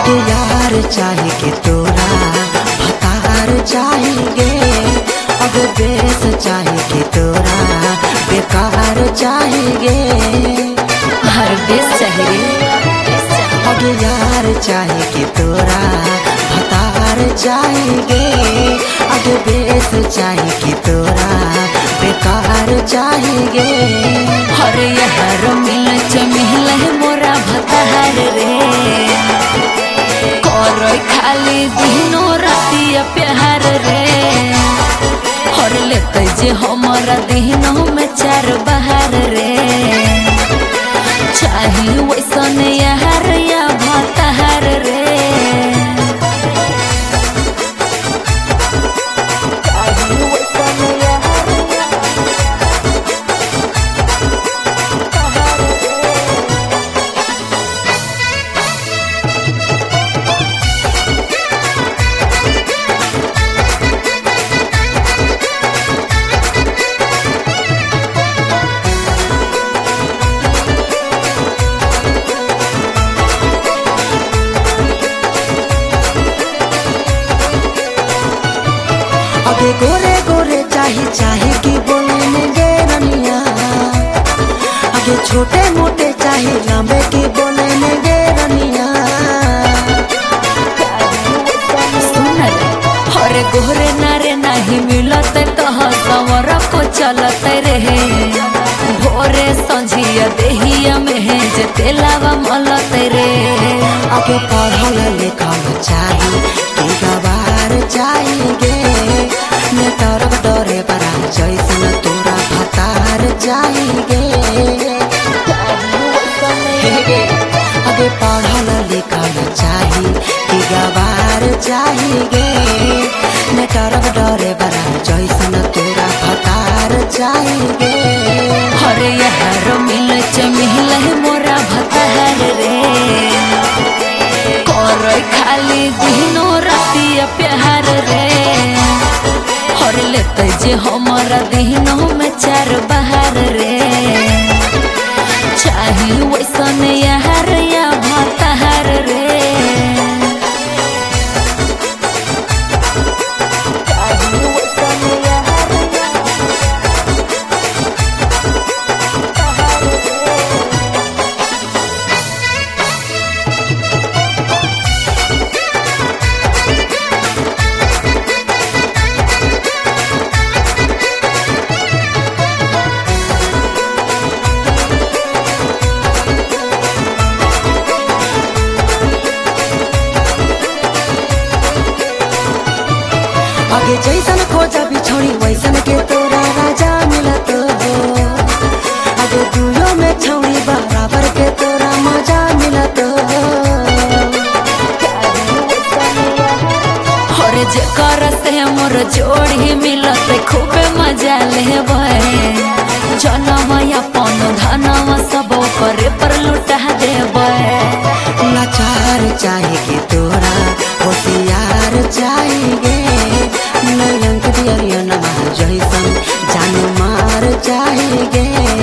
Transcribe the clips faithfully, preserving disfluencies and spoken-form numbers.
अगे यार चाहे के तोरा भतार चाहिए, अगे बेस चाहे के तोरा बेकार चाहिए। हर बेस चाहिए। अगे यार चाहे के तोरा भतार चाहिए, अगे बेस चाहे के तोरा बेकार चाहिए। हर यार मिल चमिल मोरा भतार रे, और खाली दिनों रातिया प्यार रे। हर लेते जे हमारा दिनों में चार बहार रे, चाहे वैसन यार या भतार रे। अगे गोरे गोरे चाहे चाहे कि बोले में गे रनिया, अगे छोटे मोटे चाहे लंबे कि बोले में गे रनिया। सुन रे हर गोरे नारे नहीं मिलत कह सवर को चलत रहे। भोरे संझिया देहिया में जे तेलावा मलत रे। अगे पढ़ल लिखल चाहे कि गवार चाहिए, न तरफ डरे बरा जैसन तोरा भतार चाहिए। अगे पढ़ल लिखल चाही कि गवार चाहिए, न तरफ डरे बरा जैसन तोरा भतार चाहिए। हर यार मिल चमिल मोरा भतार रे, और खाली दिनों रातिया प्यार रे। हर लेते जे हमारा दिनों में चार बहार रे, चाहे वैसन यार या भतार रे। अगे जैसन खोजा बिछोड़ी वैसन के तोरा राजा मिलत हो, अगे दुयो में छौड़ी बराबर के तोरा मजा मिलत हो। हर जेकर से मोर जोड़ी मिलत खूबे मजा लेबै। जनम अपन धनवा सब करे पर लुटा देबै। लाचार चाहे कि तोरा होशियार चाहिए, नयन दियरिया नमा जैसन जान मार चाहिए।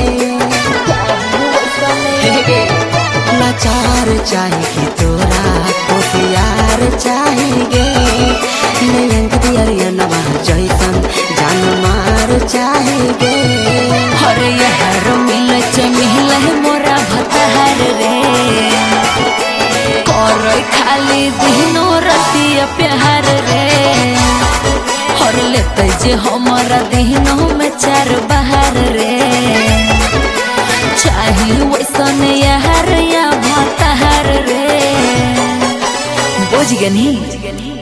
लाचार चाहे कि तोरा होशियार चाहिए, नयन दियरिया नमा जैसन जान मार चाहिए। हर यार मिल चमिल मोरा भतार रे, और खाली दिनों रातिया प्यार रे। हर लेते जे हमारा दिनों में चार बहार रे, चाहे वैसन यार या भतार रे। बुझ गनी।